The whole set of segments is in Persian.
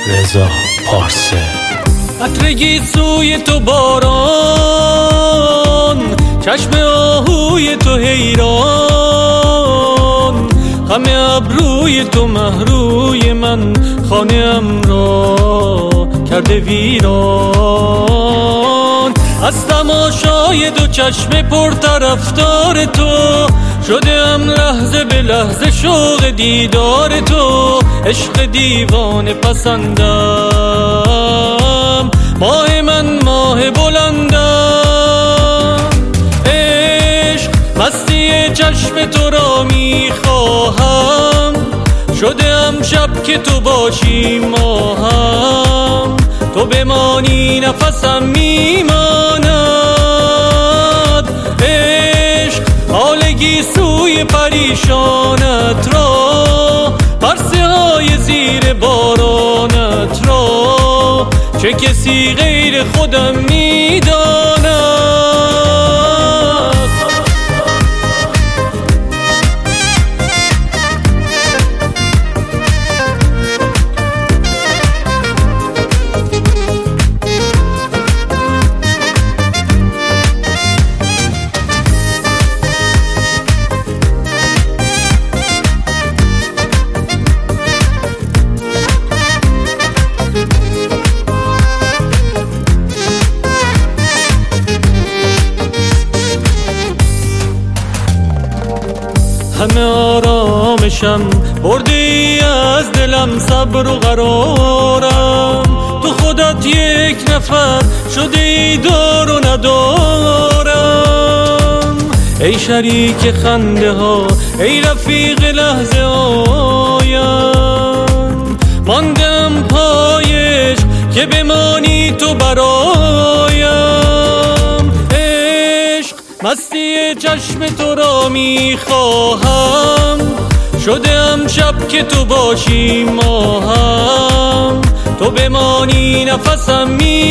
رضا پارسه. عطر سوی تو باران، چشم آهوی تو حیران، غم ابروی تو مهروی من خانه‌ام را کرده ویران. از تماشای دو چشم پرطرفدار تو شده‌ام لحظه به لحظه شوق دیدار تو. عشق دیوانه پسندم، ماه من ماه بلندم. عشق مستی چشم تو را میخواهم، شده‌ام شب که تو باشی ماهم. تو بمانی نفسم میماند. عشق حالگی سوی پریشانت را، پرسه های زیر بارانت را، چه کسی غیر خودم میداند. همه آرامشم بردی از دلم، صبر و قرارم. تو خودت یک نفر شده ای دار و ندارم. ای شریک خنده ها، ای رفیق لحظه هایم، ماندم پایش که بمانی تو برایم. عشق مستی چشم تو را میخواهم، شده‌ام شب که تو باشی ماهم. تو بمانی نفسم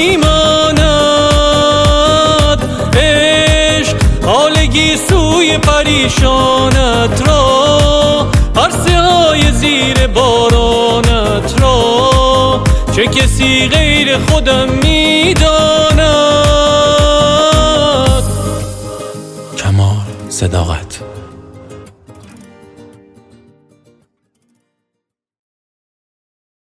میماند. عشق حالگی سوی پریشانت را، پرسه های زیر بارانت را، چه کسی غیر خودم میداند. کمال صداقت.